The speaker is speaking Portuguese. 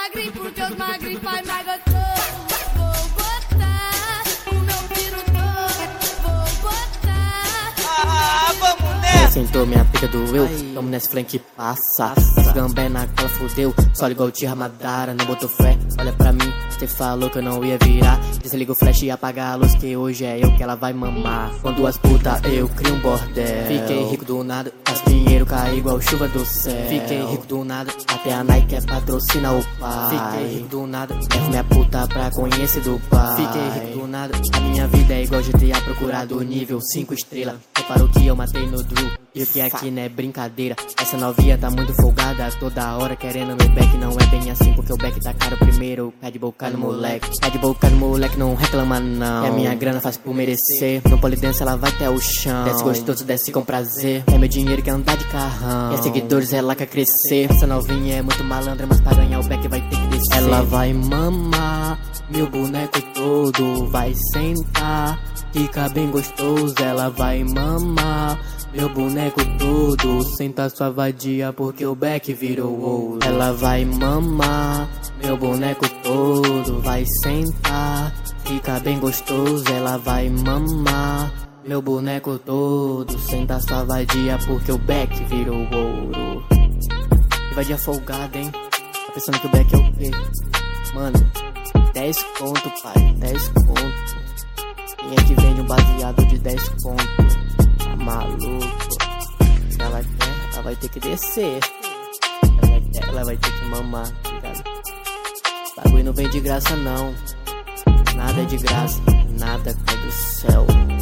magrinho, porque os magrinhos faz mais gostoso. Vou botar o meu piro todo, vou botar. Ah, vamos nessa! Sentou, minha pica doeu, vamos nesse flank passa. Gambé na cola, fudeu, só igual o Tia Ramadara, não botou fé, olha pra mim, cê falou que eu não ia virar. Desliga o flash e apaga a luz, que hoje é eu que ela vai mamar. Com duas putas eu crio um bordel. Fiquei rico do nada, as dinheiro cai igual chuva do céu. Fiquei rico do nada, até a Nike é patrocina o pai. Fiquei rico do nada, levo minha puta pra conhecer do pai. Fiquei rico do nada, a minha vida é igual GTA procurado nível 5 estrelas. Reparou que eu matei no Drew, e o que aqui não é brincadeira. Essa novinha tá muito folgada, toda hora querendo meu back. Não é bem assim, porque o back tá caro primeiro. Pé de boca no moleque, pé de boca no moleque, não reclama não. É minha grana, faz por merecer. No polidense ela vai até o chão. Desce gostoso, desce com prazer. É meu dinheiro que andar de carrão. E as seguidores ela quer crescer. Essa novinha é muito malandra, mas pra ganhar o back vai ter que descer. Ela vai mamar meu boneco todo, vai sentar, fica bem gostoso. Ela vai mamar meu boneco todo, senta sua vadia porque o back virou ouro. Ela vai mamar meu boneco todo, vai sentar, fica bem gostoso. Ela vai mamar meu boneco todo, senta sua vadia porque o back virou ouro. Que vadia folgada, hein? Tá pensando que o back é o quê? Mano, 10 conto, pai, 10 conto. Quem é que vende um baseado de 10 conto? Tá maluco? Ela vai ter que descer. Ela vai ter que mamar, tá ligado? Bagulho não vem de graça não. Nada é de graça, nada cai do céu.